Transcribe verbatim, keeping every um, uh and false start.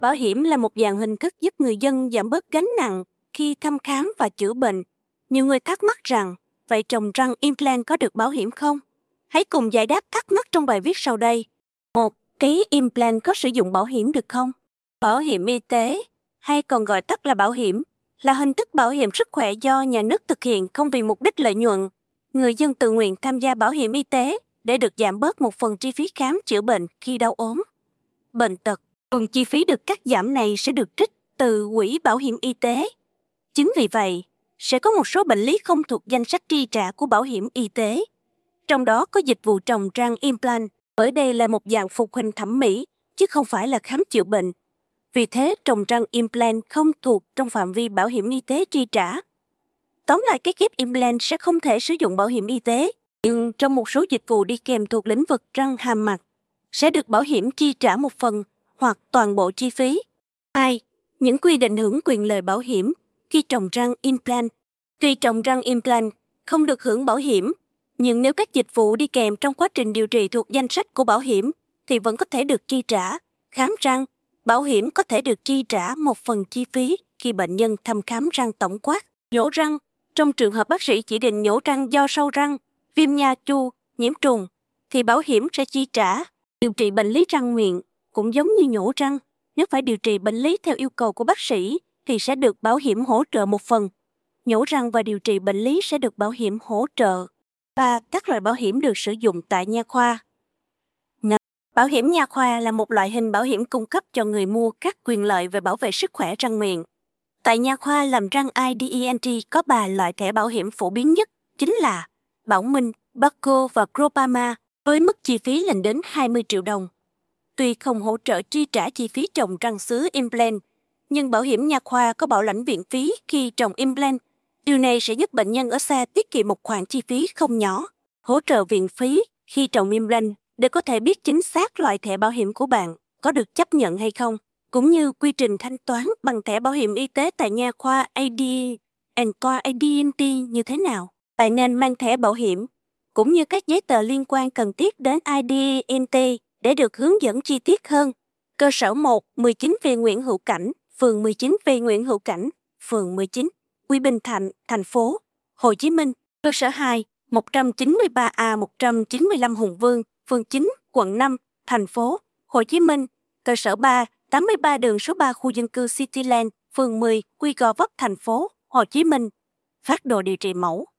Bảo hiểm là một dạng hình thức giúp người dân giảm bớt gánh nặng khi thăm khám và chữa bệnh. Nhiều người thắc mắc rằng, vậy trồng răng implant có được bảo hiểm không? Hãy cùng giải đáp thắc mắc trong bài viết sau đây. một. Cấy implant có sử dụng bảo hiểm được không? Bảo hiểm y tế, hay còn gọi tắt là bảo hiểm, là hình thức bảo hiểm sức khỏe do nhà nước thực hiện không vì mục đích lợi nhuận. Người dân tự nguyện tham gia bảo hiểm y tế để được giảm bớt một phần chi phí khám chữa bệnh khi đau ốm, bệnh tật. Phần chi phí được cắt giảm này sẽ được trích từ quỹ bảo hiểm y tế. Chính vì vậy, sẽ có một số bệnh lý không thuộc danh sách chi trả của bảo hiểm y tế. Trong đó có dịch vụ trồng răng implant, bởi đây là một dạng phục hồi thẩm mỹ, chứ không phải là khám chữa bệnh. Vì thế, trồng răng implant không thuộc trong phạm vi bảo hiểm y tế chi trả. Tóm lại, cái ghép implant sẽ không thể sử dụng bảo hiểm y tế, nhưng trong một số dịch vụ đi kèm thuộc lĩnh vực răng hàm mặt, sẽ được bảo hiểm chi trả một phần hoặc toàn bộ chi phí. hai. Những quy định hưởng quyền lợi bảo hiểm khi trồng răng implant. Tuy trồng răng implant không được hưởng bảo hiểm, nhưng nếu các dịch vụ đi kèm trong quá trình điều trị thuộc danh sách của bảo hiểm thì vẫn có thể được chi trả. Khám răng, bảo hiểm có thể được chi trả một phần chi phí khi bệnh nhân thăm khám răng tổng quát. Nhổ răng, trong trường hợp bác sĩ chỉ định nhổ răng do sâu răng, viêm nha chu, nhiễm trùng, thì bảo hiểm sẽ chi trả. Điều trị bệnh lý răng miệng cũng giống như nhổ răng, nếu phải điều trị bệnh lý theo yêu cầu của bác sĩ thì sẽ được bảo hiểm hỗ trợ một phần. Nhổ răng và điều trị bệnh lý sẽ được bảo hiểm hỗ trợ. ba. Các loại bảo hiểm được sử dụng tại nha khoa. Bảo hiểm nha khoa là một loại hình bảo hiểm cung cấp cho người mua các quyền lợi về bảo vệ sức khỏe răng miệng. Tại nha khoa làm răng i dent có ba loại thẻ bảo hiểm phổ biến nhất, chính là Bảo Minh, Barco và Groupama, với mức chi phí lên đến hai mươi triệu đồng. Tuy không hỗ trợ chi trả chi phí trồng răng sứ implant, nhưng bảo hiểm nha khoa có bảo lãnh viện phí khi trồng implant. Điều này sẽ giúp bệnh nhân ở xa tiết kiệm một khoản chi phí không nhỏ. Hỗ trợ viện phí khi trồng implant để có thể biết chính xác loại thẻ bảo hiểm của bạn có được chấp nhận hay không, cũng như quy trình thanh toán bằng thẻ bảo hiểm y tế tại nha khoa i dent như thế nào. Bạn nên mang thẻ bảo hiểm, cũng như các giấy tờ liên quan cần thiết đến i dent để được hướng dẫn chi tiết hơn. Cơ sở một, mười chín V Nguyễn Hữu Cảnh, phường mười chín V Nguyễn Hữu Cảnh, phường mười chín, Quy Bình Thạnh, thành phố Hồ Chí Minh. Cơ sở hai, một trăm chín mươi ba A một trăm chín mươi lăm Hùng Vương, phường chín, quận năm, thành phố Hồ Chí Minh. Cơ sở ba, tám mươi ba đường số ba khu dân cư Cityland, phường mười, Quy Gò Vấp, thành phố Hồ Chí Minh. Phác đồ điều trị mẫu.